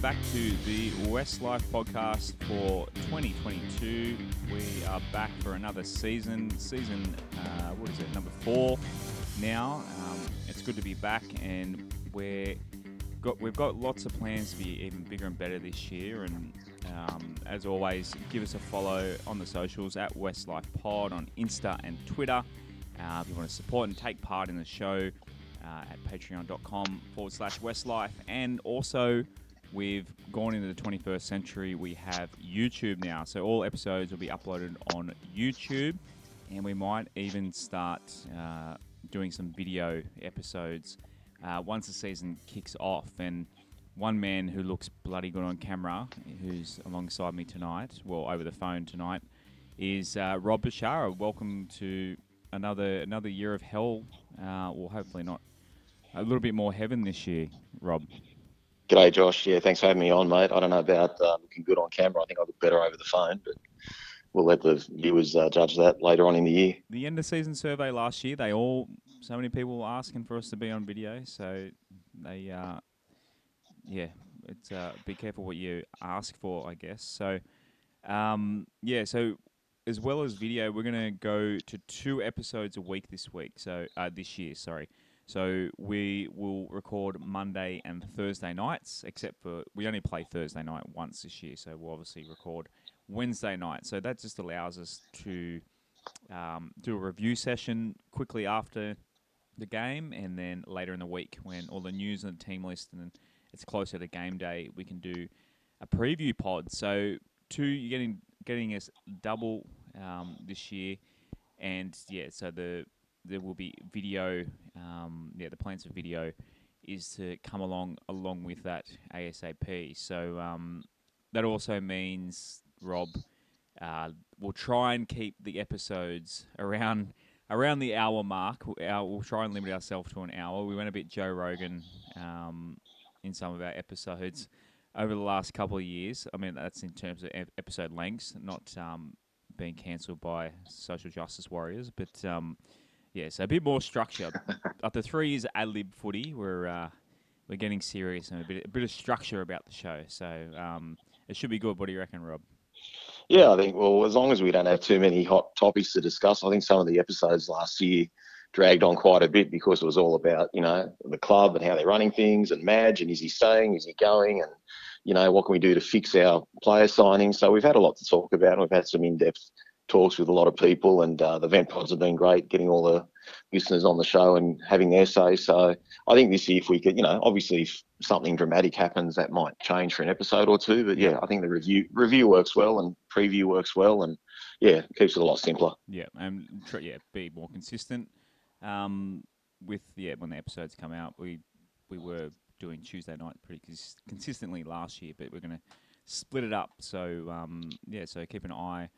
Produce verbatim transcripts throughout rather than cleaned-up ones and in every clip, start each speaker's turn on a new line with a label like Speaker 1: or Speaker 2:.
Speaker 1: back to the Westlife podcast for twenty twenty-two. We are back for another season, season, uh, what is it, number four now. Um, it's good to be back, and we're got, we've got lots of plans to be even bigger and better this year. And um, as always, give us a follow on the socials at Westlife Pod on Insta and Twitter. Uh, if you want to support and take part in the show, Uh, at patreon.com forward slash Westlife. And also, we've gone into the twenty-first century. We have YouTube now. So all episodes will be uploaded on YouTube. And we might even start uh, doing some video episodes uh, once the season kicks off. And one man who looks bloody good on camera, who's alongside me tonight, well, over the phone tonight, is uh, Rob Bashara. Welcome to another another year of hell. Uh, well, hopefully not. A little bit more heaven this year, Rob.
Speaker 2: G'day, Josh. Yeah, thanks for having me on, mate. I don't know about uh, looking good on camera. I think I look better over the phone, but we'll let the viewers uh, judge that later on in the year.
Speaker 1: The end of season survey last year, they all, so many people were asking for us to be on video, so they, uh, yeah, it's uh, be careful what you ask for, I guess. So, um, yeah, so as well as video, we're gonna go to two episodes a week this week. So uh, this year, sorry. So we will record Monday and Thursday nights, except for we only play Thursday night once this year. So we'll obviously record Wednesday night. So that just allows us to um, do a review session quickly after the game, and then later in the week when all the news and the team list and it's closer to game day, we can do a preview pod. So two, you're getting getting us double um, this year, and yeah, so the there will be video. Um, yeah, the plans for video is to come along along with that ASAP. So um, that also means, Rob, uh, we'll try and keep the episodes around around the hour mark. We'll, we'll try and limit ourselves to an hour. We went a bit Joe Rogan um, in some of our episodes over the last couple of years. I mean, that's in terms of episode lengths, not um, being cancelled by social justice warriors, but um, yeah, so a bit more structure. After three years of ad-lib footy, we're uh, we're getting serious and a bit a bit of structure about the show. So um, it should be good. What do you reckon, Rob?
Speaker 2: Yeah, I think, well, as long as we don't have too many hot topics to discuss, I think some of the episodes last year dragged on quite a bit because it was all about, you know, the club and how they're running things and Madge and is he staying, is he going, and, you know, what can we do to fix our player signings. So we've had a lot to talk about. We've had some in-depth talks with a lot of people, and uh, the vent pods have been great, getting all the listeners on the show and having their say. So I think this year, if we could, you know, obviously if something dramatic happens, that might change for an episode or two. But yeah, I think the review review works well and preview works well, and yeah, it keeps it a lot simpler.
Speaker 1: Yeah, and tr- yeah, be more consistent. Um, with yeah, when the episodes come out, we we were doing Tuesday night pretty cons- consistently last year, but we're going to split it up. So um, yeah, so keep an eye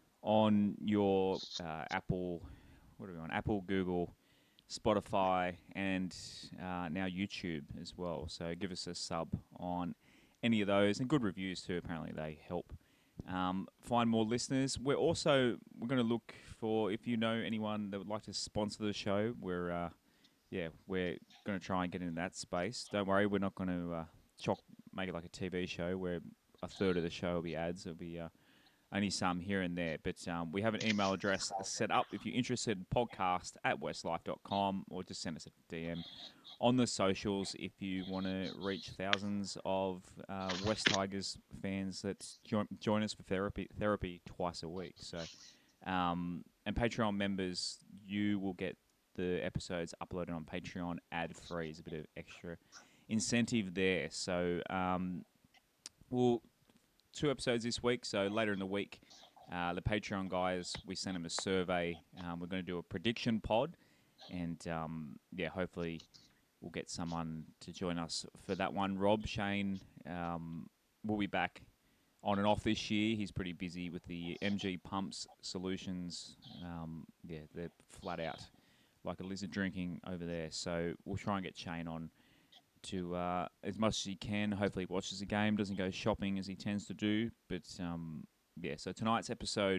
Speaker 1: on your uh, Apple, what are we on? Apple, Google, Spotify, and uh, now YouTube as well. So give us a sub on any of those, and good reviews too. Apparently they help um, find more listeners. We're also we're going to look for, if you know anyone that would like to sponsor the show. We're uh, yeah we're going to try and get into that space. Don't worry, we're not going to uh, chock make it like a T V show where a third of the show will be ads. It'll be uh, only some here and there, but um, we have an email address set up. If you're interested, podcast at westlife dot com, or just send us a D M on the socials if you want to reach thousands of uh, West Tigers fans that join, join us for therapy therapy twice a week. So, um, and Patreon members, you will get the episodes uploaded on Patreon ad free. Is a bit of extra incentive there. So, um, we'll. Two episodes this week, so later in the week, uh, the Patreon guys, we sent them a survey. Um, we're going to do a prediction pod, and um, yeah, hopefully we'll get someone to join us for that one. Rob Shane um, will be back on and off this year. He's pretty busy with the M G Pumps Solutions. Um, yeah, they're flat out like a lizard drinking over there. So we'll try and get Shane on to uh, as much as he can. Hopefully he watches the game, doesn't go shopping as he tends to do. But um, yeah, so tonight's episode,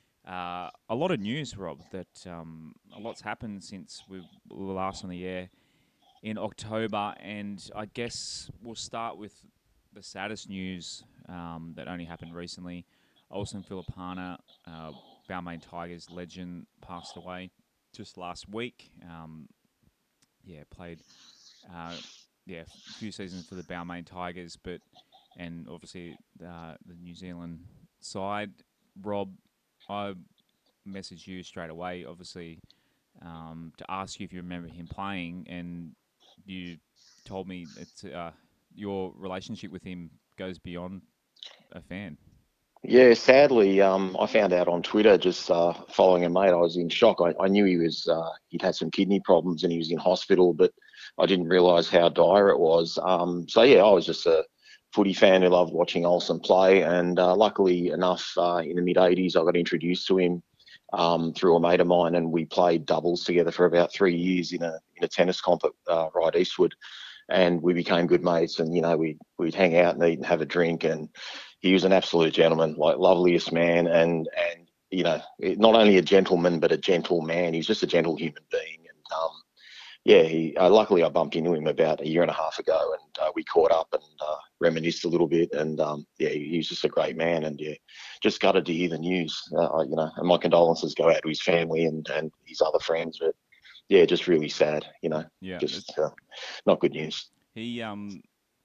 Speaker 1: uh, a lot of news, Rob, that um, a lot's happened since we were last on the air in October. And I guess we'll start with the saddest news um, that only happened recently. Olsen Filipana, uh, Balmain Tigers legend, passed away just last week. Um, yeah, played uh, yeah a few seasons for the Balmain Tigers, but and obviously uh, the New Zealand side. Rob, I messaged you straight away, obviously, um, to ask you if you remember him playing, and you told me that uh, your relationship with him goes beyond a fan.
Speaker 2: Yeah, sadly, um, I found out on Twitter just uh, following a mate. I was in shock. I, I knew he was uh, he'd had some kidney problems and he was in hospital, but I didn't realise how dire it was. Um, so yeah, I was just a footy fan who loved watching Olsen play, and uh, luckily enough, uh, in the mid eighties, I got introduced to him um, through a mate of mine, and we played doubles together for about three years in a in a tennis comp at uh, Ryde Eastwood, and we became good mates. And you know, we'd we'd hang out and eat and have a drink, and he was an absolute gentleman, like loveliest man, and and you know, not only a gentleman but a gentle man. He's just a gentle human being, and um, yeah, he uh, luckily I bumped into him about a year and a half ago, and uh, we caught up and uh, reminisced a little bit, and um, yeah, he, he was just a great man, and yeah, just gutted to hear the news, uh, you know, and my condolences go out to his family and and his other friends, but yeah, just really sad, you know,
Speaker 1: Yeah,
Speaker 2: just
Speaker 1: it's
Speaker 2: uh, not good news.
Speaker 1: he. Um,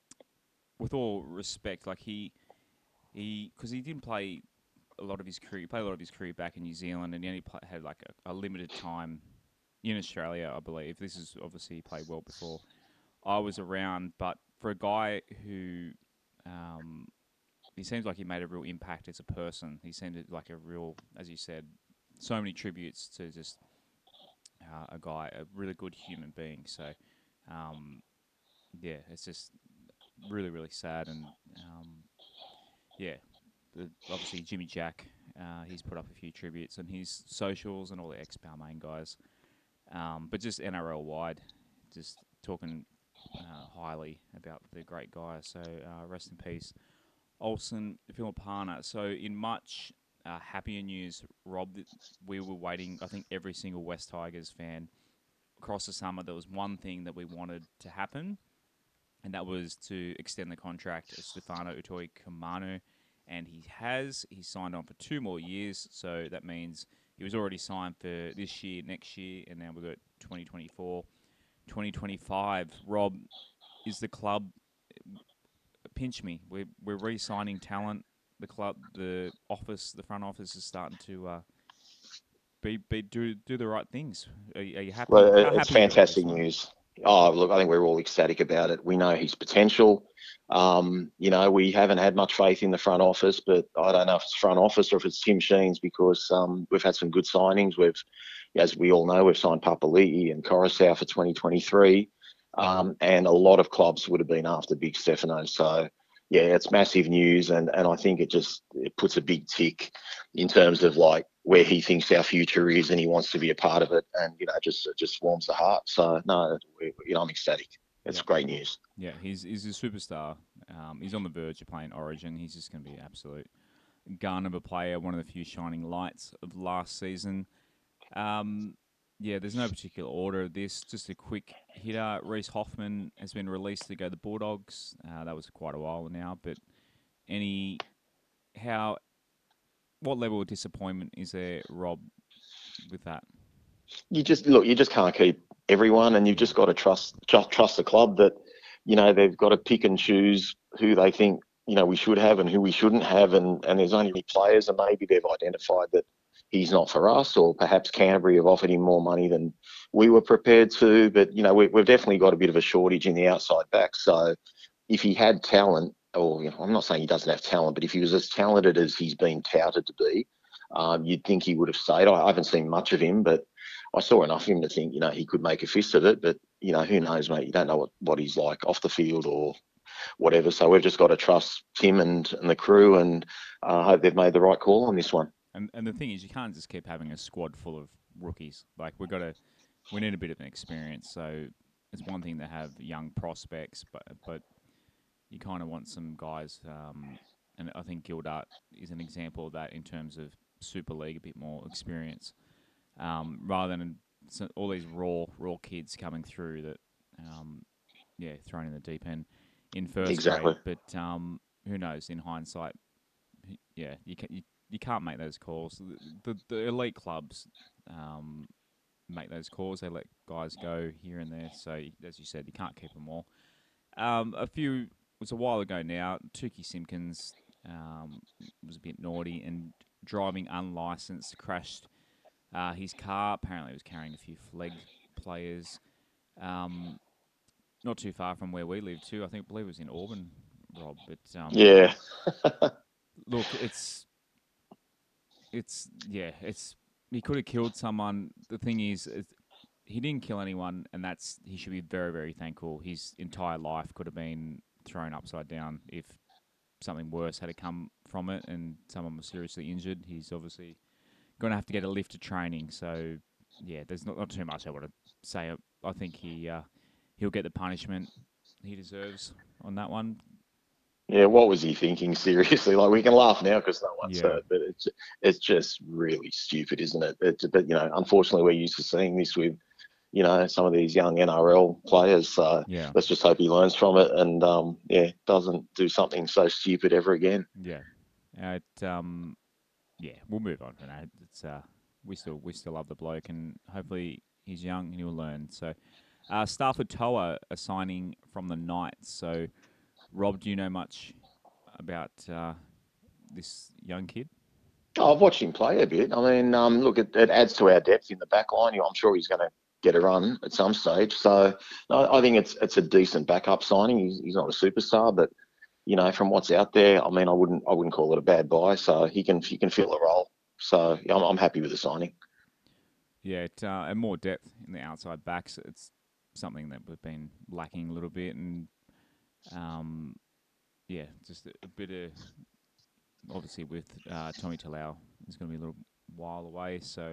Speaker 1: with all respect, like he he because he didn't play a lot of his career. He played a lot of his career back in New Zealand, and he only play, had like a, a limited time in Australia, I believe. This is obviously he played well before I was around, but for a guy who um, he seems like he made a real impact as a person. He seemed like a real, as you said, so many tributes to just uh, a guy, a really good human being. So, um, yeah, it's just really, really sad. And um, yeah, the, obviously Jimmy Jack, uh, he's put up a few tributes on his socials and all the ex-Balmain guys. Um, but just N R L wide, just talking uh, highly about the great guy. So uh, rest in peace, Olsen Filipana. So in much uh, happier news, Rob, we were waiting. I think every single West Tigers fan across the summer, there was one thing that we wanted to happen, and that was to extend the contract of Stefano Utoi Kamanu. And he has. He signed on for two more years, so that means he was already signed for this year, next year, and now we've got twenty twenty-four, twenty twenty-five. Rob, is the club pinch me? We're we're re-signing talent. The club, the office, the front office is starting to uh, be be do do the right things. Are, you- are you happy?
Speaker 2: Well,
Speaker 1: How
Speaker 2: it's
Speaker 1: happy are you with the
Speaker 2: fantastic
Speaker 1: re-signing?
Speaker 2: news. Oh, look, I think we're all ecstatic about it. We know his potential. Um, you know, we haven't had much faith in the front office, but I don't know if it's front office or if it's Tim Sheens, because um, we've had some good signings. We've, as we all know, we've signed Papali'i and Coruscant for twenty twenty-three, um, and a lot of clubs would have been after Big Stefano. So, yeah, it's massive news, and and I think it just it puts a big tick in terms of like where he thinks our future is, and he wants to be a part of it, and you know, just it just warms the heart. So no, we, you know, I'm ecstatic. It's
Speaker 1: Yeah,
Speaker 2: great news.
Speaker 1: yeah. He's he's a superstar. Um, he's on the verge of playing Origin. He's just going to be an absolute gun of a player. One of the few shining lights of last season. Um, yeah, there's no particular order of this. Just a quick hitter. Reese Hoffman has been released to go to the Bulldogs. Uh, that was quite a while now, but any how what level of disappointment is there, Rob, with that?
Speaker 2: You just look, you just can't keep everyone, and you've
Speaker 1: Yeah,
Speaker 2: just got to trust just trust the club that you know they've got to pick and choose who they think you know we should have and who we shouldn't have, and and there's only players, and maybe they've identified that he's not for us, or perhaps Canterbury have offered him more money than we were prepared to. But you know we, we've definitely got a bit of a shortage in the outside back. So if he had talent, or you know, I'm not saying he doesn't have talent, but if he was as talented as he's been touted to be, um, you'd think he would have stayed. I, I haven't seen much of him, but I saw enough of him to think, you know, he could make a fist of it. But you know, who knows, mate? You don't know what, what he's like off the field or whatever. So we've just got to trust Tim and, and the crew, and uh, hope they've made the right call on this one.
Speaker 1: and and the thing is, you can't just keep having a squad full of rookies. Like we've got to, we need a bit of an experience. So it's one thing to have young prospects, but but you kind of want some guys. Um, and I think Gildart is an example of that in terms of Super League, a bit more experience, um, rather than all these raw raw kids coming through that, um, yeah, thrown in the deep end. in first grade.
Speaker 2: Exactly.
Speaker 1: But um, who knows? In hindsight, he- yeah, you can you, you can't make those calls. The the, the elite clubs um, make those calls. They let guys go here and there. So as you said, you can't keep them all. Um, a few it was a while ago now. Tukey Simpkins um, was a bit naughty and driving unlicensed crashed uh, his car. Apparently, he was carrying a few flag players. Um, not too far from where we live too. I think I believe it was in Auburn, Rob. But um,
Speaker 2: Yeah.
Speaker 1: look, it's it's yeah, it's he could have killed someone. The thing is, it's, he didn't kill anyone, and that's he should be very very thankful. His entire life could have been thrown upside down if something worse had to come from it, and someone was seriously injured. He's obviously going to have to get a lift to training. So yeah, there's not, not too much I want to say. I think he uh, he'll get the punishment he deserves on that one.
Speaker 2: Yeah, what was he thinking? Seriously, like we can laugh now because no one's
Speaker 1: Yeah,
Speaker 2: hurt, but it's it's just really stupid, isn't it? It's, but you know, unfortunately, we're used to seeing this with you know some of these young N R L players. So
Speaker 1: yeah,
Speaker 2: let's just hope he learns from it and um, yeah, doesn't do something so stupid ever again.
Speaker 1: yeah. Uh, it, um, yeah, we'll move on from that. It's uh, we still we still love the bloke, and hopefully he's young and he'll learn. So, uh, Stafford Toa are signing from the Knights. So, Rob, do you know much about uh, this young kid?
Speaker 2: Oh, I've watched him play a bit. I mean, um, look, it, it adds to our depth in the back line. I'm sure he's going to get a run at some stage. So no, I think it's it's a decent backup signing. He's, he's not a superstar, but you know, from what's out there, I mean, I wouldn't I wouldn't call it a bad buy. So he can he can fill a role. So yeah, I'm, I'm happy with the signing.
Speaker 1: Yeah, it, uh, and more depth in the outside backs. It's something that we've been lacking a little bit, and um, yeah, just a, a bit of obviously with uh, Tommy Talau is going to be a little while away. So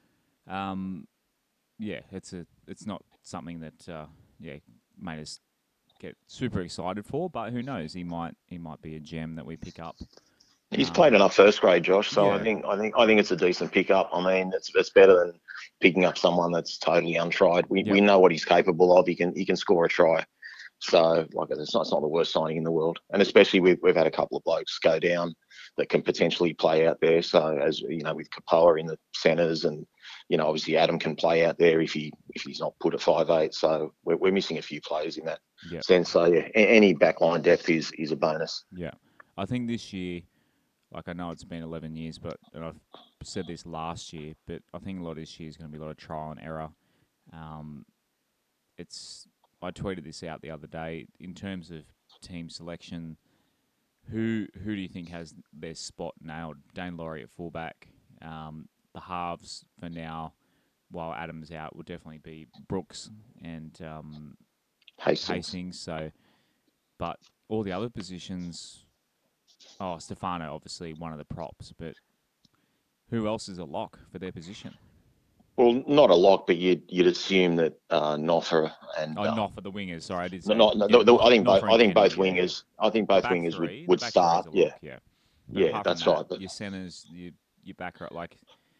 Speaker 1: um, yeah, it's a it's not something that uh, yeah made us get super excited for, but who knows? He might he might be a gem that we pick up.
Speaker 2: He's played
Speaker 1: Um,
Speaker 2: enough first grade, Josh. So I
Speaker 1: yeah,
Speaker 2: think I think I think it's a decent pickup. I mean, it's it's better than picking up someone that's totally untried. We
Speaker 1: yep,
Speaker 2: we know what he's capable of. He can he can score a try. So, like, it's not, it's not the worst signing in the world. And especially we've, we've had a couple of blokes go down that can potentially play out there. So, as you know, with Kapoa in the centres and, you know, obviously Adam can play out there if he if he's not put at five eight. So, we're, we're missing a few players in that
Speaker 1: yep,
Speaker 2: sense. So, yeah, any backline depth is is a bonus.
Speaker 1: yeah. I think this year, like I know it's been eleven years, but and I've said this last year, but I think a lot of this year is going to be a lot of trial and error. Um, it's I tweeted this out the other day in terms of team selection. Who who do you think has their spot nailed? Dane Laurie at fullback. Um, the halves for now, while Adams out, will definitely be Brooks and um,
Speaker 2: Hastings.
Speaker 1: Hastings. So, but all the other positions. Oh, Stefano, obviously one of the props, but who else is a lock for their position?
Speaker 2: Well, not a lock, but you'd you'd assume that uh, Noffa and
Speaker 1: Oh,
Speaker 2: um,
Speaker 1: not for the wingers. Sorry, I did say
Speaker 2: not,
Speaker 1: yeah,
Speaker 2: not,
Speaker 1: not
Speaker 2: I think
Speaker 1: not
Speaker 2: both
Speaker 1: for
Speaker 2: I think
Speaker 1: Kennedy.
Speaker 2: both
Speaker 1: Yeah, yeah.
Speaker 2: wingers I think
Speaker 1: The
Speaker 2: both
Speaker 1: back
Speaker 2: wingers would
Speaker 1: three, the
Speaker 2: would
Speaker 1: back three is
Speaker 2: start.
Speaker 1: a
Speaker 2: Yeah,
Speaker 1: lock. Yeah, but
Speaker 2: yeah,
Speaker 1: apart from
Speaker 2: that's
Speaker 1: that,
Speaker 2: right. But
Speaker 1: your centers, your your back row, like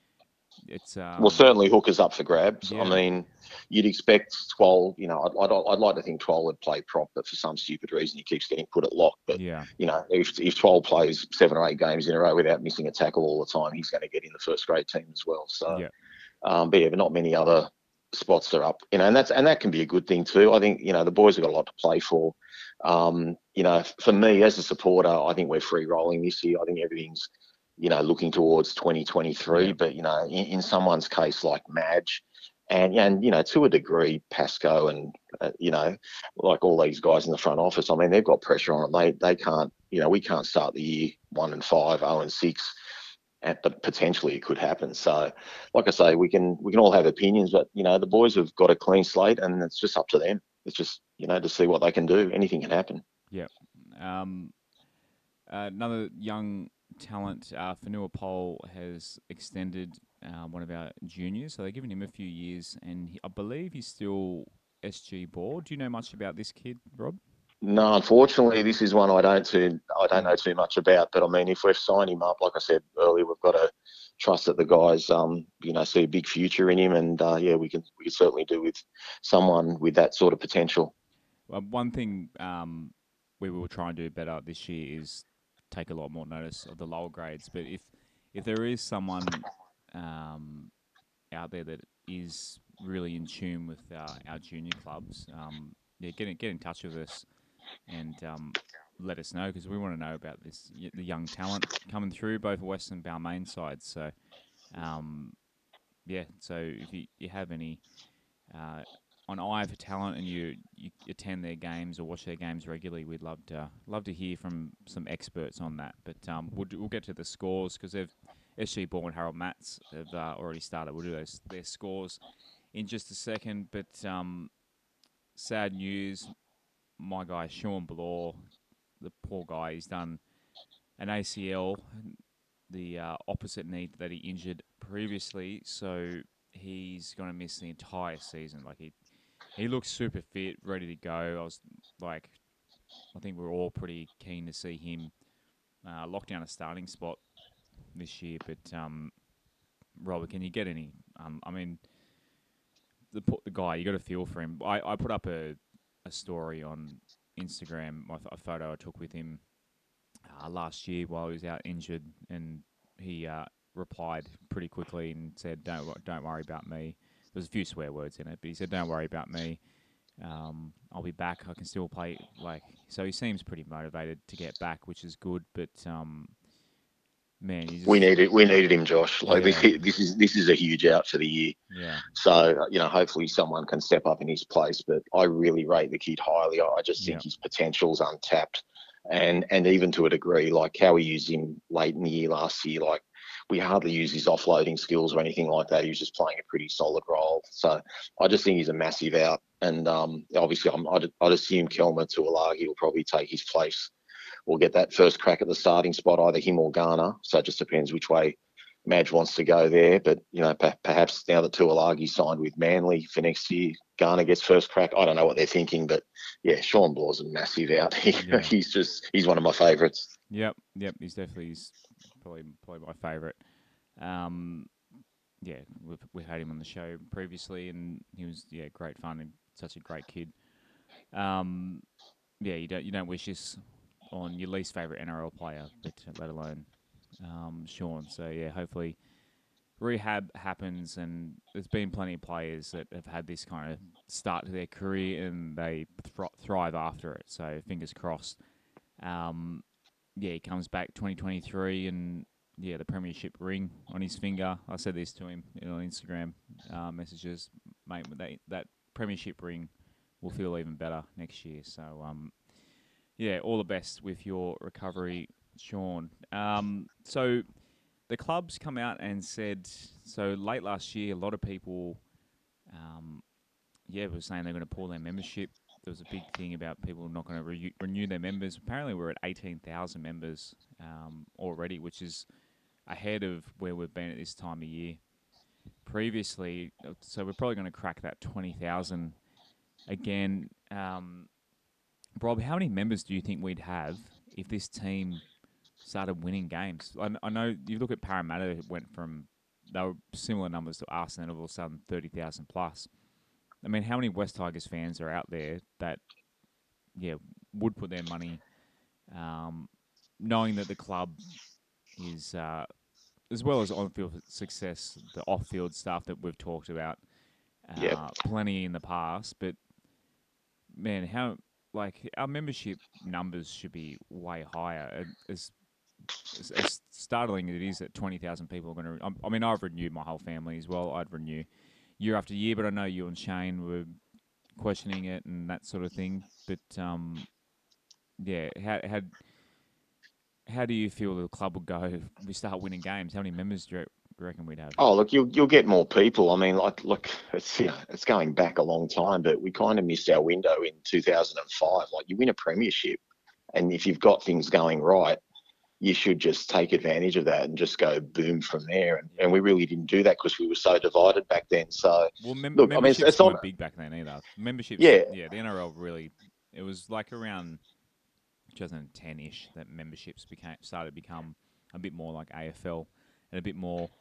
Speaker 1: it's
Speaker 2: well,
Speaker 1: um
Speaker 2: certainly hookers up for grabs. I
Speaker 1: yeah,
Speaker 2: mean, you'd expect Twal, you know, I'd, I'd, I'd like to think Twal would play prop, but for some stupid reason he keeps getting put at lock. But,
Speaker 1: yeah,
Speaker 2: you know, if, if Twal plays seven or eight games in a row without missing a tackle all the time, he's going to get in the first grade team as well. So,
Speaker 1: yeah,
Speaker 2: um, but yeah, but not many other spots are up, you know, and that's, and that can be a good thing too. I think, you know, the boys have got a lot to play for. Um, you know, for me as a supporter, I think we're free rolling this year. I think everything's, you know, looking towards twenty twenty-three.
Speaker 1: yeah,
Speaker 2: But, you know, in, in someone's case like Madge and, and, you know, to a degree, Pasco and, uh, you know, like all these guys in the front office, I mean, they've got pressure on them. They, they can't, you know, we can't start the year one and five, oh and six, and, but potentially it could happen. So, like I say, we can, we can all have opinions, but, you know, the boys have got a clean slate and it's just up to them. It's just, you know, to see what they can do. Anything can happen.
Speaker 1: yeah. Um, uh, another young talent, uh, Fanua Pole has extended uh, one of our juniors, so they're giving him a few years, and he, I believe he's still S G board. Do you know much about this kid, Rob?
Speaker 2: No, unfortunately, this is one I don't too I don't know
Speaker 1: Mm.
Speaker 2: too much about. But I mean, if we've signed him up, like I said earlier, we've got to trust that the guys, um, you know, see a big future in him, and uh, yeah, we can we can certainly do with someone with that sort of potential.
Speaker 1: Well, one thing. Um, we will try and do better this year is take a lot more notice of the lower grades. But if if there is someone um, out there that is really in tune with uh, our junior clubs, um, yeah, get in, get in touch with us and um, let us know because we want to know about this the young talent coming through both West and Balmain sides. So, um, yeah, so if you, you have any uh, on Eye for Talent and you, you attend their games or watch their games regularly, we'd love to love to hear from some experts on that. But um, we'll, we'll get to the scores because they've S G Ball and Harold Matts have uh, already started. We'll do those their scores in just a second. But um, sad news, my guy Sean Bloor, the poor guy, he's done an A C L, the uh, opposite knee that he injured previously, so he's going to miss the entire season. Like he, he looks super fit, ready to go. I was like, I think we're all pretty keen to see him uh, lock down a starting spot this year. But um, Robert, can you get any? Um, I mean, the the guy, you got to feel for him. I, I put up a a story on Instagram, my, a photo I took with him uh, last year while he was out injured, and he uh, replied pretty quickly and said, "Don't wo- don't worry about me." There's a few swear words in it, but he said, "Don't worry about me. Um, I'll be back. I can still play." Like, so he seems pretty motivated to get back, which is good. But um, man, you
Speaker 2: We
Speaker 1: just
Speaker 2: needed we needed him, Josh. Like this,
Speaker 1: yeah,
Speaker 2: this is this is a huge out for the year.
Speaker 1: yeah,
Speaker 2: So you know, hopefully someone can step up in his place. But I really rate the kid highly. I just
Speaker 1: yeah,
Speaker 2: think his potential's untapped, and and even to a degree, like how we used him late in the year last year, like we hardly use his offloading skills or anything like that. He was just playing a pretty solid role. So I just think he's a massive out. And um, obviously, I'm, I'd, I'd assume Kelma Tuolagi will probably take his place or get that first crack at the starting spot, either him or Garner. So it just depends which way Madge wants to go there. But, you know, p- perhaps now that Tuolagi signed with Manly for next year, Garner gets first crack. I don't know what they're thinking, but yeah, Sean Bloor's a massive out. He,
Speaker 1: yeah,
Speaker 2: he's just, he's one of my favourites.
Speaker 1: yep, yep. He's definitely he's probably probably my favourite. Um, yeah, we've we had him on the show previously, and he was yeah great fun and such a great kid. Um, yeah, you don't you don't wish this on your least favorite N R L player, but let alone um, Sean. So yeah, hopefully rehab happens, and there's been plenty of players that have had this kind of start to their career and they thr- thrive after it. So fingers crossed. Um, yeah, he comes back twenty twenty-three and yeah, the premiership ring on his finger. I said this to him you know, on Instagram uh, messages, mate. That that premiership ring will feel even better next year. So um, yeah, all the best with your recovery, Sean. Um, so the clubs come out and said so late last year. A lot of people, um, yeah, were saying they're going to pull their membership. There was a big thing about people not going to re- renew their members. Apparently, we're at eighteen thousand members um, already, which is ahead of where we've been at this time of year previously. So we're probably going to crack that twenty thousand again. Um, Rob, how many members do you think we'd have if this team started winning games? I, I know you look at Parramatta, it went from, they were similar numbers to us, and then all of a sudden thirty thousand plus. I mean, how many West Tigers fans are out there that, yeah, would put their money, um, knowing that the club is, uh, as well as on-field success, the off-field stuff that we've talked about,
Speaker 2: Yeah.
Speaker 1: uh, plenty in the past. But man, how like our membership numbers should be way higher. As as, as startling as it is that twenty thousand people are going to. I mean, I've renewed my whole family as well. I'd renew year after year, but I know you and Shane were questioning it and that sort of thing. But um, yeah, how how how do you feel the club will go if we start winning games? How many members do you reckon we'd have?
Speaker 2: Oh, look, you'll you'll get more people. I mean, like, look, it's you know, it's going back a long time, but we kind of missed our window in two thousand five. Like, you win a premiership, and if you've got things going right, you should just take advantage of that and just go boom from there. And,
Speaker 1: Yeah.
Speaker 2: and we really didn't do that because we were so divided back then. So,
Speaker 1: Well, mem-
Speaker 2: look, I mean, it's,
Speaker 1: memberships
Speaker 2: it's not,
Speaker 1: weren't big back then either. Memberships,
Speaker 2: yeah.
Speaker 1: yeah, the N R L really. It was like around twenty ten-ish that memberships became started to become a bit more like A F L and a bit more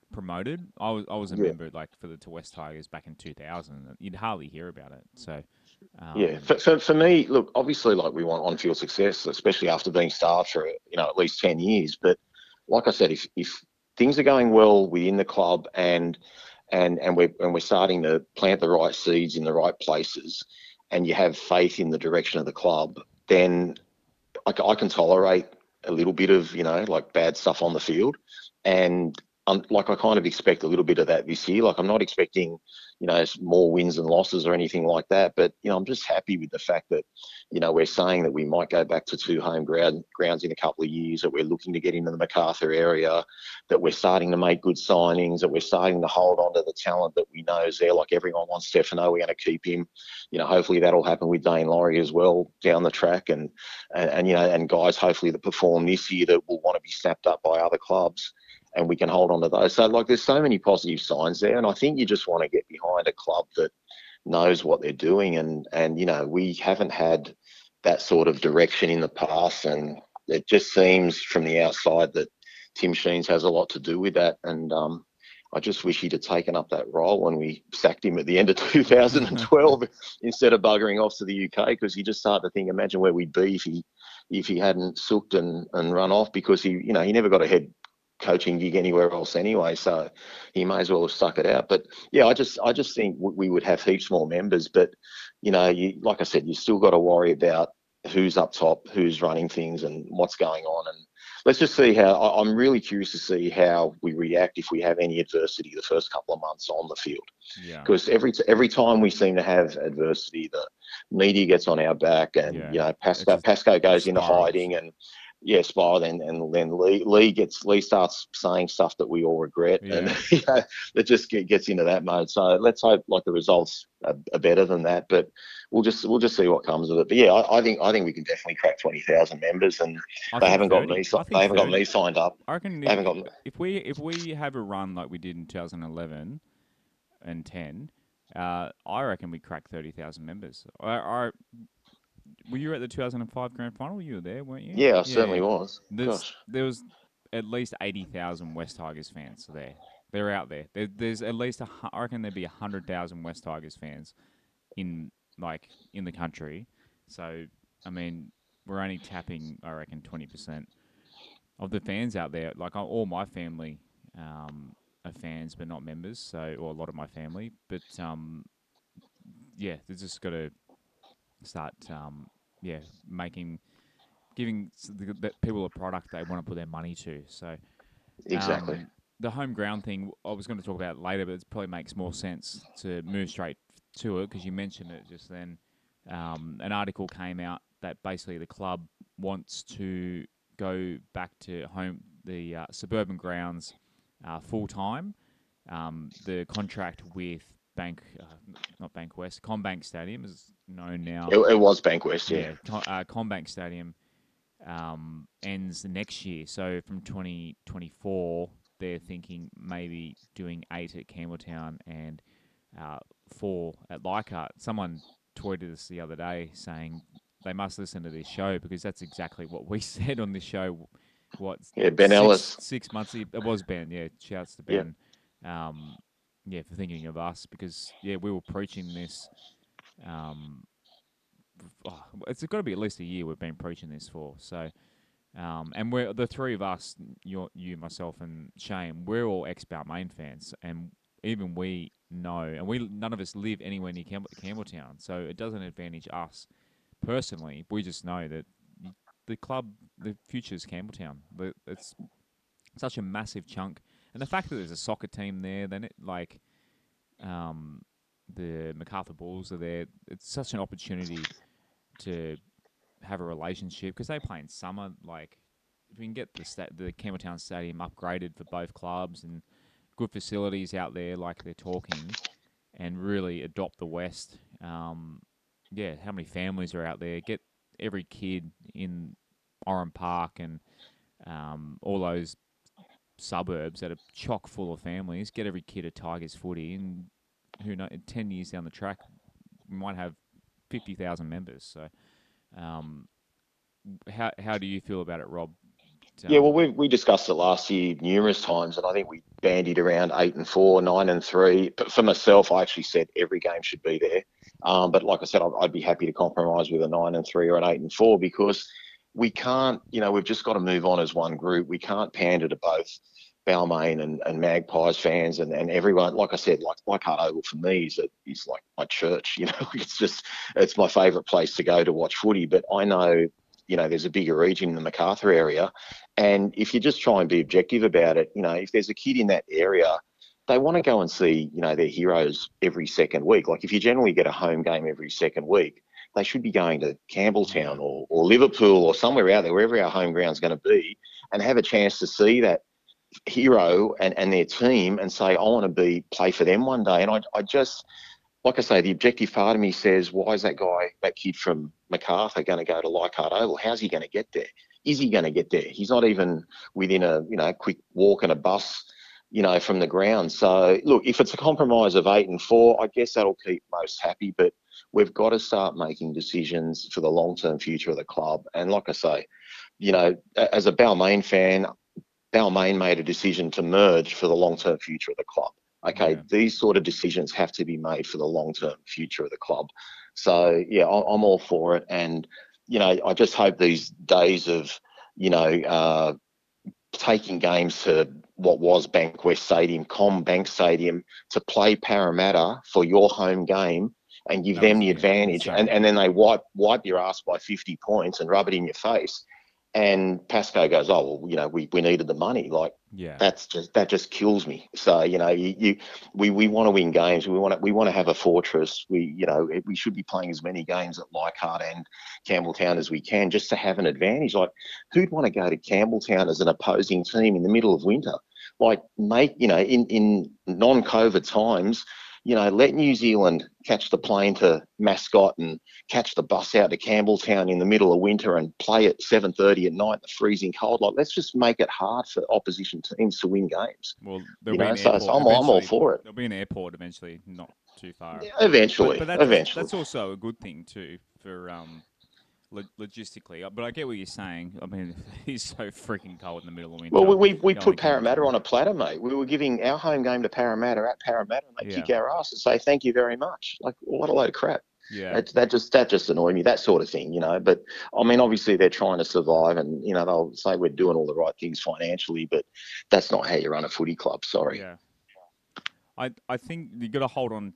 Speaker 1: promoted. I was I was a
Speaker 2: Yeah.
Speaker 1: member like for the to West Tigers back in two thousand. You'd hardly hear about it. So,
Speaker 2: Yeah,
Speaker 1: um,
Speaker 2: for, for, for me, look, obviously, like we want on-field success, especially after being starved for you know at least ten years. But like I said, if if things are going well within the club and and and we're and we're starting to plant the right seeds in the right places, and you have faith in the direction of the club, then I, c- I can tolerate a little bit of you know like bad stuff on the field, and um, like I kind of expect a little bit of that this year. Like I'm not expecting you know more wins and losses or anything like that, but you know I'm just happy with the fact that you know we're saying that we might go back to two home ground grounds in a couple of years, that we're looking to get into the Macarthur area, that we're starting to make good signings, that we're starting to hold on to the talent that we know is there. Like everyone wants Stefano, we're going to keep him. You know, hopefully that'll happen with Dane Laurie as well down the track, and and, and you know, and guys hopefully that perform this year that will want to be snapped up by other clubs, and we can hold on to those. So like, there's so many positive signs there, and I think you just want to get behind a club that knows what they're doing, and and you know, we haven't had that sort of direction in the past, and it just seems from the outside that Tim Sheens has a lot to do with that, and um. I just wish he'd have taken up that role when we sacked him at the end of two thousand twelve instead of buggering off to the U K, because you just start to think, imagine where we'd be if he if he hadn't sooked and, and run off, because he you know he never got a head coaching gig anywhere else anyway, so he may as well have stuck it out. But yeah, I just I just think we would have heaps more members, but you know, you like I said, you still got to worry about who's up top, who's running things, and what's going on. And let's just see how. I- I'm really curious to see how we react if we have any adversity the first couple of months on the field,
Speaker 1: yeah,
Speaker 2: because every every time we seem to have adversity, the media gets on our back, and
Speaker 1: yeah,
Speaker 2: you know
Speaker 1: it
Speaker 2: Pasco
Speaker 1: just
Speaker 2: Pasco goes into
Speaker 1: spirals.
Speaker 2: hiding, and yeah, spiral. And and then Lee Lee gets Lee starts saying stuff that we all regret, and
Speaker 1: Yeah,
Speaker 2: you know, it just get, gets into that mode. So let's hope like the results are, are better than that, but we'll just we'll just see what comes of it. But yeah, I, I think I think we can definitely crack twenty thousand members, and
Speaker 1: I
Speaker 2: they
Speaker 1: think
Speaker 2: haven't got me
Speaker 1: thirty.
Speaker 2: si-
Speaker 1: I
Speaker 2: they
Speaker 1: think
Speaker 2: haven't got me
Speaker 1: thirty.
Speaker 2: signed up.
Speaker 1: I reckon
Speaker 2: They
Speaker 1: if
Speaker 2: haven't got.
Speaker 1: if we if we have a run like we did in two thousand eleven and ten, uh, I reckon we crack thirty thousand members. I, I were you at the two thousand five grand final? You were there, weren't you?
Speaker 2: Yeah, I
Speaker 1: Yeah,
Speaker 2: certainly
Speaker 1: yeah.
Speaker 2: was.
Speaker 1: There's
Speaker 2: Gosh.
Speaker 1: there was at least eighty thousand West Tigers fans there. They're out there. there there's at least a, hu- I reckon there'd be a hundred thousand West Tigers fans in like in the country. So I mean, we're only tapping I reckon twenty percent of the fans out there. Like all my family um, are fans, but not members. So or a lot of my family, but um, yeah, they just got to start um, yeah making giving the, the people a product they want to put their money to. So
Speaker 2: Exactly.
Speaker 1: um, the home ground thing, I was going to talk about it later, but it probably makes more sense to move straight to it because you mentioned it just then. Um, an article came out that basically the club wants to go back to home the uh, suburban grounds uh, full time. Um, the contract with Bank, uh, not Bank West, Combank Stadium is known now.
Speaker 2: It, it was Bankwest, yeah.
Speaker 1: Yeah, Com- uh, Combank Stadium um, ends next year. So from twenty twenty-four, they're thinking maybe doing eight at Campbelltown and uh, four at Leichhardt. Someone tweeted us the other day saying they must listen to this show because that's exactly what we said on this show. What
Speaker 2: Yeah, Ben
Speaker 1: six
Speaker 2: Ellis.
Speaker 1: six months? It was Ben. Yeah, shouts to
Speaker 2: Yeah.
Speaker 1: Ben. Um, yeah, for thinking of us because yeah, we were preaching this. Um, oh, it's got to be at least a year we've been preaching this for. So um, and we're the three of us, you, you, myself, and Shane. We're all ex Balmain fans, and even we know, and we none of us live anywhere near Campbell, Campbelltown, so it doesn't advantage us personally. We just know that the club, the future is Campbelltown. It's such a massive chunk, and the fact that there's a soccer team there, then it like um, the Macarthur Bulls are there. It's such an opportunity to have a relationship because they play in summer. Like, if we can get the sta- the Campbelltown Stadium upgraded for both clubs and good facilities out there, like they're talking, and really adopt the West. Um, yeah, how many families are out there? Get every kid in Oran Park and um, all those suburbs that are chock full of families. Get every kid a Tigers footy, and who knows? Ten years down the track, we might have fifty thousand members. So, um, how how do you feel about it, Rob? um,
Speaker 2: Yeah, well, we we discussed it last year numerous times, and I think we bandied around eight and four, nine and three. But for myself, I actually said every game should be there. Um, but like I said, I'd, I'd be happy to compromise with a nine and three or an eight and four because we can't, you know, we've just got to move on as one group. We can't pander to both Balmain and, and Magpies fans and, and everyone. Like I said, like Leichhardt Oval for me is, a, is like my church. You know, it's just it's my favourite place to go to watch footy. But I know, you know, there's a bigger region in the Macarthur area, and if you just try and be objective about it, you know, if there's a kid in that area, they want to go and see, you know, their heroes every second week. Like if you generally get a home game every second week, they should be going to Campbelltown
Speaker 1: yeah,
Speaker 2: or, or Liverpool or somewhere out there, wherever our home ground's going to be, and have a chance to see that hero and, and their team and say, I want to be play for them one day. And I, I just, like I say, the objective part of me says, why is that guy, that kid from Macarthur, going to go to Leichhardt Oval? How's he going to get there? Is he going to get there? He's not even within a, you know, quick walk and a bus, you know, from the ground. So look, if it's a compromise of eight and four, I guess that'll keep most happy. But we've got to start making decisions for the long-term future of the club. And like I say, you know, as a Balmain fan, Balmain made a decision to merge for the long-term future of the club. Okay,
Speaker 1: yeah,
Speaker 2: these sort of decisions have to be made for the long-term future of the club. So yeah, I'm all for it, and you know, I just hope these days of you know uh, taking games to what was Bankwest Stadium, CommBank Stadium, to play Parramatta for your home game and give
Speaker 1: that
Speaker 2: them
Speaker 1: was
Speaker 2: the
Speaker 1: yeah
Speaker 2: advantage, and,
Speaker 1: insane.
Speaker 2: and then they wipe wipe your ass by fifty points and rub it in your face. And Pascoe goes, oh well, you know, we, we needed the money. Like
Speaker 1: Yeah,
Speaker 2: that's just that just kills me. So you know, you, you we we want to win games. We want to we want to have a fortress. We you know we should be playing as many games at Leichhardt and Campbelltown as we can, just to have an advantage. Like who'd want to go to Campbelltown as an opposing team in the middle of winter? Like make you know in in non-COVID times. You know, let New Zealand catch the plane to Mascot and catch the bus out to Campbelltown in the middle of winter and play at seven thirty at night in the freezing cold. Like, let's just make it hard for opposition teams to win games.
Speaker 1: well, there'll
Speaker 2: You
Speaker 1: be
Speaker 2: know,
Speaker 1: an
Speaker 2: so, so
Speaker 1: airport
Speaker 2: I'm, I'm all
Speaker 1: eventually.
Speaker 2: for it.
Speaker 1: There'll be an airport eventually, not too far.
Speaker 2: Yeah,
Speaker 1: But
Speaker 2: eventually,
Speaker 1: but that's
Speaker 2: eventually.
Speaker 1: that's also a good thing too for um lo- logistically. But I get what you're saying. I mean, it's so freaking cold in the middle of
Speaker 2: Well,
Speaker 1: winter
Speaker 2: we, we, we
Speaker 1: going to
Speaker 2: put Parramatta
Speaker 1: Campbelltown.
Speaker 2: on a platter, mate. We were giving our home game to Parramatta at Parramatta, and they
Speaker 1: Yeah,
Speaker 2: kick our ass and say thank you very much. Like, what a load of crap.
Speaker 1: yeah,
Speaker 2: That, that just that just annoyed me, that sort of thing, you know. But I mean, obviously they're trying to survive, and you know they'll say we're doing all the right things financially, but that's not how you run a footy club. Sorry.
Speaker 1: yeah. I I think you got to hold on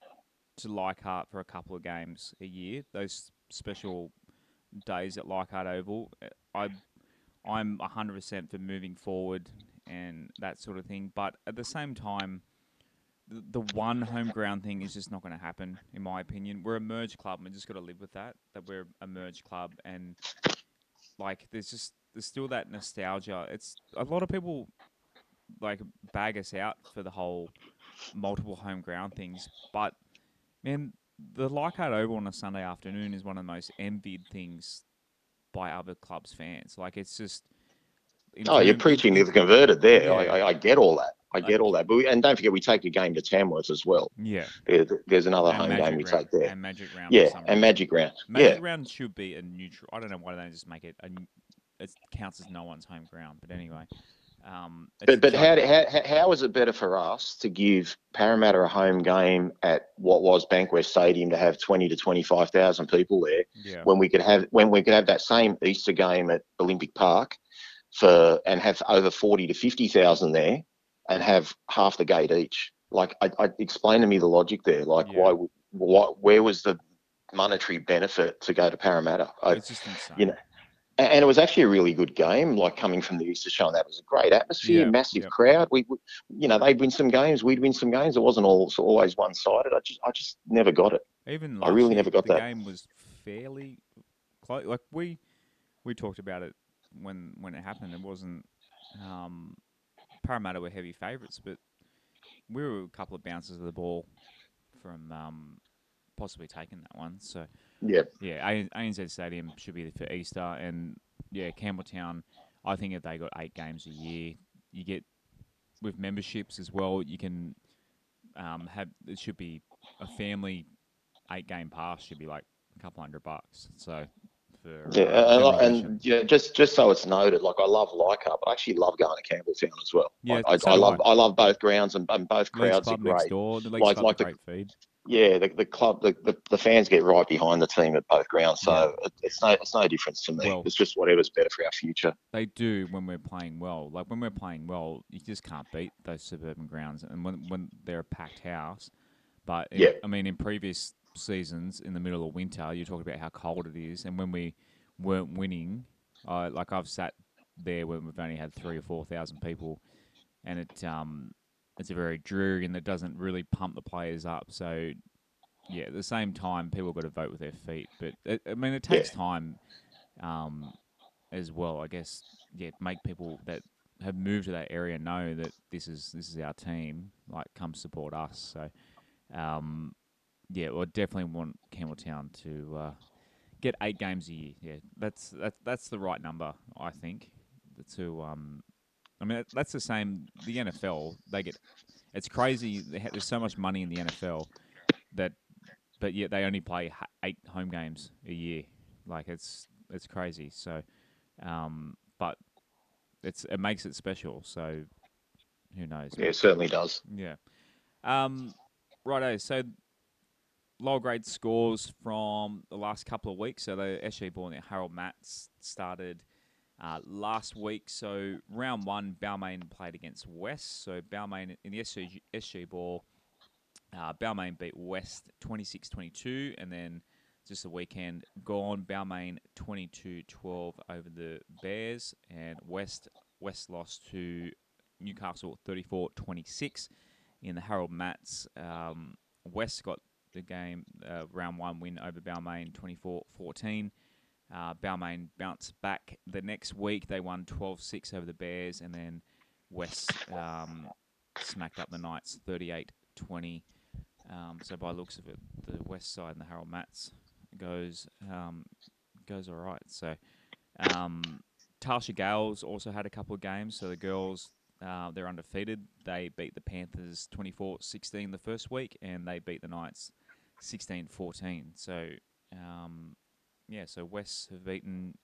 Speaker 1: to Leichhardt for a couple of games a year. Those special days at Leichhardt Oval. uh, I I'm one hundred percent for moving forward and that sort of thing. But at the same time, the, the one home ground thing is just not going to happen, in my opinion. We're a merged club, and we just got to live with that. That we're a merged club, and like there's just there's still that nostalgia. It's a lot of people like bag us out for the whole multiple home ground things, but man, the Leichhardt Oval on a Sunday afternoon is one of the most envied things by other clubs' fans. Like it's just in
Speaker 2: Oh, you're
Speaker 1: term in,
Speaker 2: preaching to
Speaker 1: in
Speaker 2: the converted there. I,
Speaker 1: yeah,
Speaker 2: I, I get all that. I
Speaker 1: like
Speaker 2: get all that. But we, and don't forget, we take a game to Tamworth as well.
Speaker 1: yeah,
Speaker 2: There, there's another
Speaker 1: and
Speaker 2: home game
Speaker 1: Magic
Speaker 2: we
Speaker 1: Round
Speaker 2: take there.
Speaker 1: and Magic Round for
Speaker 2: Yeah,
Speaker 1: some
Speaker 2: and
Speaker 1: reason.
Speaker 2: Magic Round.
Speaker 1: Magic
Speaker 2: Yeah,
Speaker 1: Round should be a neutral. I don't know why they don't just make it a. It counts as no one's home ground, but anyway, um, it's
Speaker 2: but but
Speaker 1: so
Speaker 2: how, how how is it better for us to give Parramatta a home game at what was Bankwest Stadium to have twenty to twenty five thousand people there,
Speaker 1: yeah,
Speaker 2: when we could have when we could have that same Easter game at Olympic Park for and have over forty to fifty thousand there, and have half the gate each. Like, I, I explain to me the logic there. Like,
Speaker 1: yeah,
Speaker 2: why, what, where was the monetary benefit to go to Parramatta? I,
Speaker 1: it's just
Speaker 2: you know,
Speaker 1: insane.
Speaker 2: and it was actually a really good game. Like coming from the Easter show, and that was a great atmosphere,
Speaker 1: Yeah,
Speaker 2: massive
Speaker 1: yeah.
Speaker 2: crowd. We, we, you know, they'd win some games, we'd win some games. It wasn't all always one sided. I just, I just never got it.
Speaker 1: Even
Speaker 2: I
Speaker 1: last
Speaker 2: really
Speaker 1: year,
Speaker 2: never got
Speaker 1: the
Speaker 2: that.
Speaker 1: game was fairly close. Like we we talked about it when when it happened. It wasn't um, Parramatta were heavy favourites, but we were a couple of bounces of the ball from um, possibly taking that one. So
Speaker 2: Yeah,
Speaker 1: yeah, A N Z Stadium should be for Easter, and yeah, Campbelltown. I think if they got eight games a year, you get with memberships as well. You can um, have it should be a family eight game pass should be like a couple hundred bucks. So for
Speaker 2: Yeah,
Speaker 1: uh,
Speaker 2: and,
Speaker 1: General Bishop.
Speaker 2: and yeah, just just so it's noted, like I love Leichhardt, but I actually love going to Campbelltown as well.
Speaker 1: Yeah,
Speaker 2: I, I,
Speaker 1: so
Speaker 2: I
Speaker 1: do I.
Speaker 2: love I love both grounds, and, and both
Speaker 1: Leagues
Speaker 2: crowds are
Speaker 1: Club next
Speaker 2: great.
Speaker 1: door. The Leagues
Speaker 2: Like
Speaker 1: Club's a
Speaker 2: like the
Speaker 1: great feed.
Speaker 2: yeah, the, the club, the, the, the fans get right behind the team at both grounds,
Speaker 1: Yeah.
Speaker 2: so it, it's no it's no difference to me.
Speaker 1: Well,
Speaker 2: It's just whatever's better for our future.
Speaker 1: they do when we're playing well. Like when we're playing well, you just can't beat those suburban grounds. And when when they're a packed house, but in,
Speaker 2: Yeah,
Speaker 1: I mean, in previous seasons, in the middle of winter, you talk about how cold it is, and when we weren't winning, uh, like I've sat there when we've only had three or four thousand people, and it um it's a very dreary and it doesn't really pump the players up. So yeah, at the same time, people got to vote with their feet. But it, I mean, it
Speaker 2: yeah,
Speaker 1: takes time. Um, as well. I guess yeah, make people that have moved to that area know that this is this is our team. Like, come support us. So, um, yeah, well, I definitely want Campbelltown to uh, get eight games a year. Yeah, that's that's that's the right number, I think. To um, I mean, that's the same. The N F L, they get. It's crazy. There's so much money in the N F L that, but yet they only play eight home games a year. Like, it's it's crazy. So, um, but it's it makes it special. So who knows?
Speaker 2: yeah.
Speaker 1: But
Speaker 2: It certainly does.
Speaker 1: yeah. Um, righto. So lower grade scores from the last couple of weeks. So the S G Ball and Harold Matts started uh, last week. So round one, Balmain played against West. So Balmain in the S G, S G Ball, uh, Balmain beat West twenty-six twenty-two, and then just the weekend gone, Balmain twenty-two twelve over the Bears, and West West lost to Newcastle thirty-four twenty-six in the Harold Matts. Um, West got the game, uh, round one win over Balmain twenty-four fourteen. Uh, Balmain bounced back the next week. They won twelve six over the Bears, and then West um, smacked up the Knights thirty-eight twenty. Um, so by the looks of it, the West side and the Harold Matts goes um, goes all right. So um, Tarsha Gales also had a couple of games. So the girls, uh, they're undefeated. They beat the Panthers twenty-four sixteen the first week, and they beat the Knights sixteen fourteen. So um, yeah, so West have beaten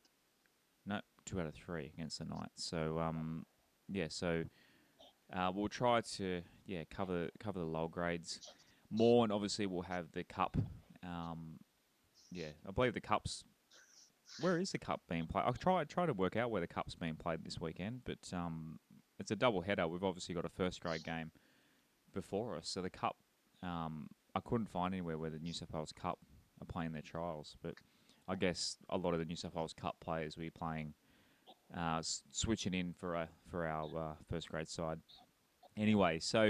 Speaker 1: no two out of three against the Knights. So um, yeah, so uh, we'll try to yeah cover cover the lower grades more, and obviously we'll have the cup. Um, yeah, I believe the cup's. Where is the cup being played? I'll try try to work out where the cup's being played this weekend, but um, it's a double header. We've obviously got a first grade game before us, so the cup. Um, I couldn't find anywhere where the New South Wales Cup are playing their trials, but I guess a lot of the New South Wales Cup players will be playing, uh, s- switching in for a for our uh, first grade side. Anyway, so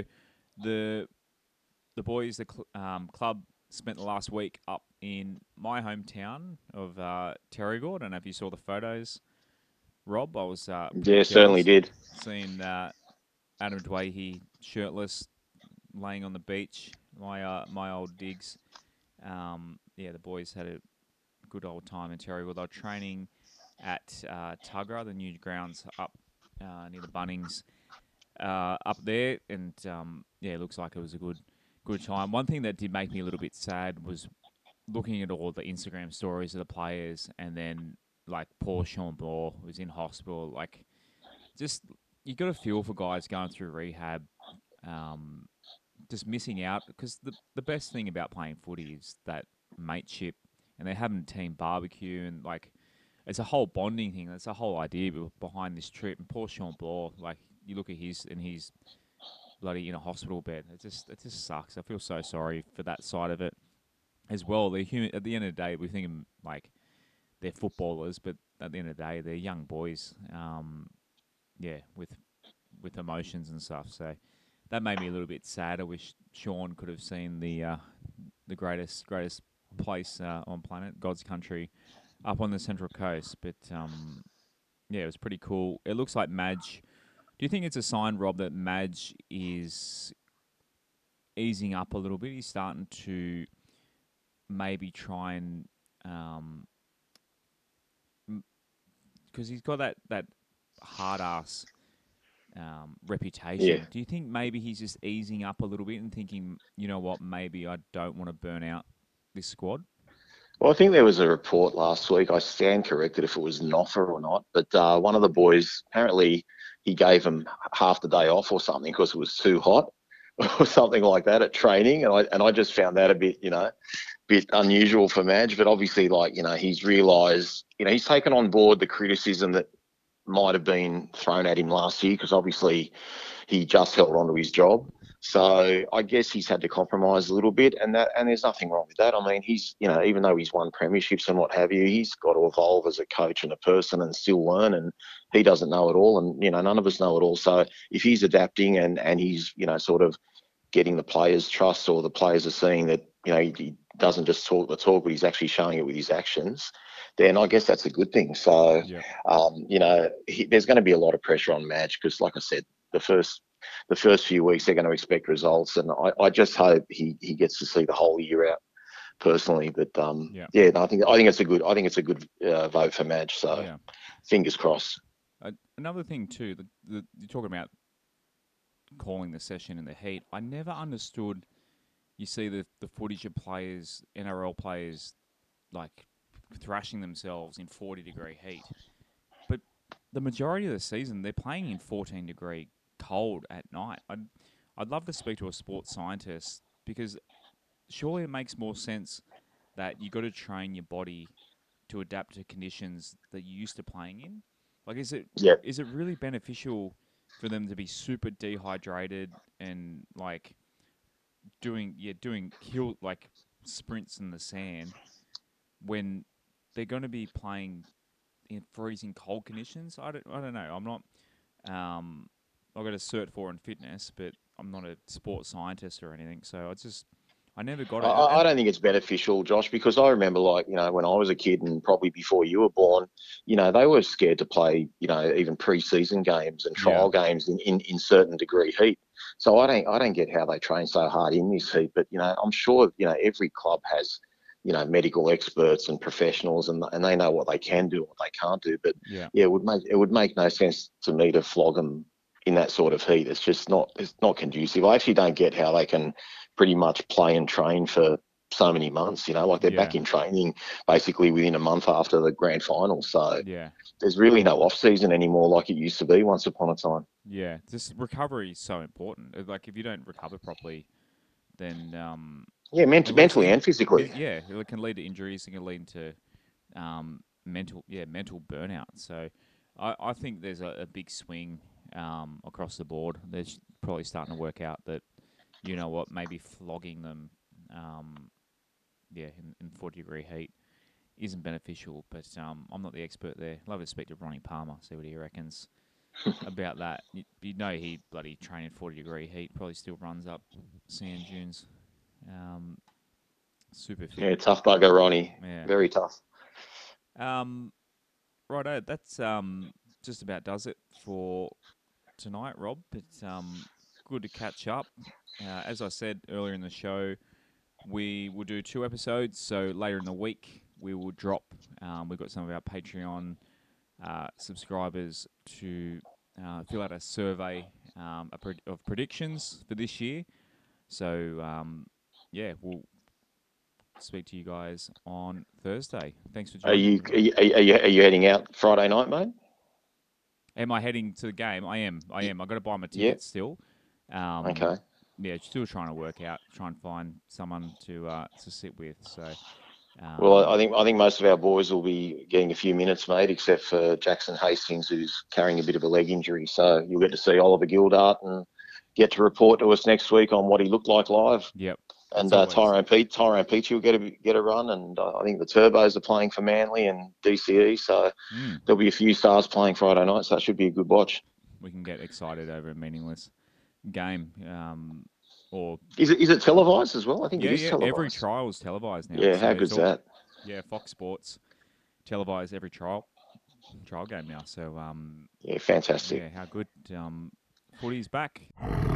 Speaker 1: the the boys, the cl- um, club spent the last week up in my hometown of uh, Terrigal. I don't know if you saw the photos, Rob. I was uh, pretty
Speaker 2: Yeah, certainly
Speaker 1: jealous
Speaker 2: did.
Speaker 1: seeing uh, Adam Dwayhe shirtless, laying on the beach. My uh, my old digs. Um, yeah, the boys had a good old time in Terrigal. They were training at uh, Tuggerah, the new grounds up uh, near the Bunnings, uh, up there, and um, yeah, it looks like it was a good good time. One thing that did make me a little bit sad was looking at all the Instagram stories of the players, and then like poor Sean Bloor was in hospital. Like, just you got to feel for guys going through rehab, um, just missing out, because the the best thing about playing footy is that mateship, and they're having team barbecue, and like it's a whole bonding thing. That's the whole idea behind this trip. And poor Sean Bloor, like you look at his and he's bloody in a hospital bed. It just it just sucks. I feel so sorry for that side of it as well. They're human. At the end of the day, we think them like they're footballers, but at the end of the day, they're young boys. Um, yeah, with with emotions and stuff. So that made me a little bit sad. I wish Sean could have seen the uh, the greatest greatest place uh, on planet, God's country, up on the Central Coast. But um, yeah, it was pretty cool. It looks like Madge. Do you think it's a sign, Rob, that Madge is easing up a little bit? He's starting to maybe try and um, because he's got that that hard ass um,
Speaker 2: Yeah.
Speaker 1: reputation. Do you think maybe he's just easing up a little bit and thinking, you know what, maybe I don't want to burn out this squad?
Speaker 2: Well, I think there was a report last week. I stand corrected if it was Noffa or not, but uh, one of the boys apparently he gave him half the day off or something because it was too hot or something like that at training, and I and I just found that a bit, you know, bit unusual for Madge. But obviously, like you know, he's realised, you know, he's taken on board the criticism that might have been thrown at him last year because obviously he just held on to his job. So I guess he's had to compromise a little bit, and that and there's nothing wrong with that. I mean, he's you know even though he's won premierships and what have you, he's got to evolve as a coach and a person and still learn. And he doesn't know it all, and you know none of us know it all. So if he's adapting and and he's you know sort of getting the players' trust, or the players are seeing that you know he, he doesn't just talk the talk, but he's actually showing it with his actions, then I guess that's a good thing. So,
Speaker 1: Yep.
Speaker 2: um, you know, he, there's going to be a lot of pressure on Madge because, like I said, the first the first few weeks they're going to expect results, and I, I just hope he, he gets to see the whole year out personally. But um,
Speaker 1: Yep.
Speaker 2: yeah, no, I think I think it's a good I think it's a good uh, vote for Madge. So,
Speaker 1: Yeah.
Speaker 2: fingers crossed.
Speaker 1: Uh, another thing too, the, the, you're talking about calling the session in the heat. I never understood. You see the the footage of players, N R L players, like thrashing themselves in forty degree heat, but the majority of the season they're playing in fourteen degree cold at night. I'd I'd love to speak to a sports scientist because surely it makes more sense that you got to train your body to adapt to conditions that you're used to playing in. Like, is it
Speaker 2: Yeah,
Speaker 1: is it really beneficial for them to be super dehydrated and like doing yeah doing hill like sprints in the sand when they're going to be playing in freezing cold conditions? I don't I don't know. I'm not um I've got a cert for in fitness, but I'm not a sports scientist or anything. So I just I never got it.
Speaker 2: I, I
Speaker 1: And
Speaker 2: don't think it's beneficial, Josh, because I remember, like, you know, when I was a kid and probably before you were born, you know, they were scared to play, you know, even pre-season games and
Speaker 1: yeah,
Speaker 2: trial games in, in, in certain degree heat. So I don't I don't get how they train so hard in this heat. But, you know, I'm sure, you know, every club has, you know, medical experts and professionals, and and they know what they can do and what they can't do. But
Speaker 1: yeah,
Speaker 2: yeah, it would make it would make no sense to me to flog them in that sort of heat. It's just not it's not conducive. I actually don't get how they can pretty much play and train for so many months. You know, like they're
Speaker 1: yeah,
Speaker 2: back in training basically within a month after the grand final. So
Speaker 1: yeah.
Speaker 2: there's really no off season anymore like it used to be once upon a time.
Speaker 1: Yeah, just recovery is so important. Uh, Like if you don't recover properly, then um,
Speaker 2: Yeah, ment-
Speaker 1: it leads to
Speaker 2: mentally
Speaker 1: in,
Speaker 2: and physically.
Speaker 1: yeah, it can lead to injuries. It can lead to um, mental yeah mental burnout. So I, I think there's a, a big swing um, across the board. There's probably starting to work out that you know what, maybe flogging them um, yeah in, in forty degree heat isn't beneficial. But um, I'm not the expert there. Love to speak to Ronnie Palmer, see what he reckons about that. You, you know he bloody trained in forty degree heat, probably still runs up sand dunes. Um, super fit.
Speaker 2: Yeah, tough bugger, Ronnie.
Speaker 1: Yeah.
Speaker 2: Very tough.
Speaker 1: Um, righto, that's um just about does it for tonight, Rob. But um, good to catch up. Uh, as I said earlier in the show, we will do two episodes. So later in the week, we will drop. Um, we've got some of our Patreon uh, subscribers to uh, fill out a survey um, a pred- of predictions for this year. So um, yeah, we'll speak to you guys on Thursday. Thanks for
Speaker 2: Are
Speaker 1: joining
Speaker 2: you
Speaker 1: me.
Speaker 2: are you, are you, are you heading out Friday night, mate?
Speaker 1: Am I heading to the game? I am. I am. I got to buy my
Speaker 2: Yeah.
Speaker 1: tickets still. Um,
Speaker 2: Okay.
Speaker 1: yeah, still trying to work out, try and find someone to uh, to sit with. So
Speaker 2: Well, I
Speaker 1: um,
Speaker 2: think I think most of our boys will be getting a few minutes, mate, except for Jackson Hastings, who's carrying a bit of a leg injury. So you'll get to see Oliver Gildart and get to report to us next week on what he looked like live.
Speaker 1: yep,
Speaker 2: And
Speaker 1: it's
Speaker 2: uh,
Speaker 1: always
Speaker 2: Tyrone Pete, Tyrone Peachy will get a get a run, and uh, I think the Turbos are playing for Manly and D C E. So
Speaker 1: mm,
Speaker 2: there'll be a few stars playing Friday night. So that should be a good watch.
Speaker 1: we can get excited over a meaningless game. Um, or
Speaker 2: Is it is it televised as well? I think it
Speaker 1: yeah,
Speaker 2: is
Speaker 1: yeah, every
Speaker 2: televised.
Speaker 1: trial is televised now.
Speaker 2: Yeah,
Speaker 1: So
Speaker 2: how
Speaker 1: it's
Speaker 2: good's
Speaker 1: all
Speaker 2: that?
Speaker 1: yeah, Fox Sports televise every trial trial game now. So um,
Speaker 2: Yeah, fantastic.
Speaker 1: yeah, how good. Um, footy's back.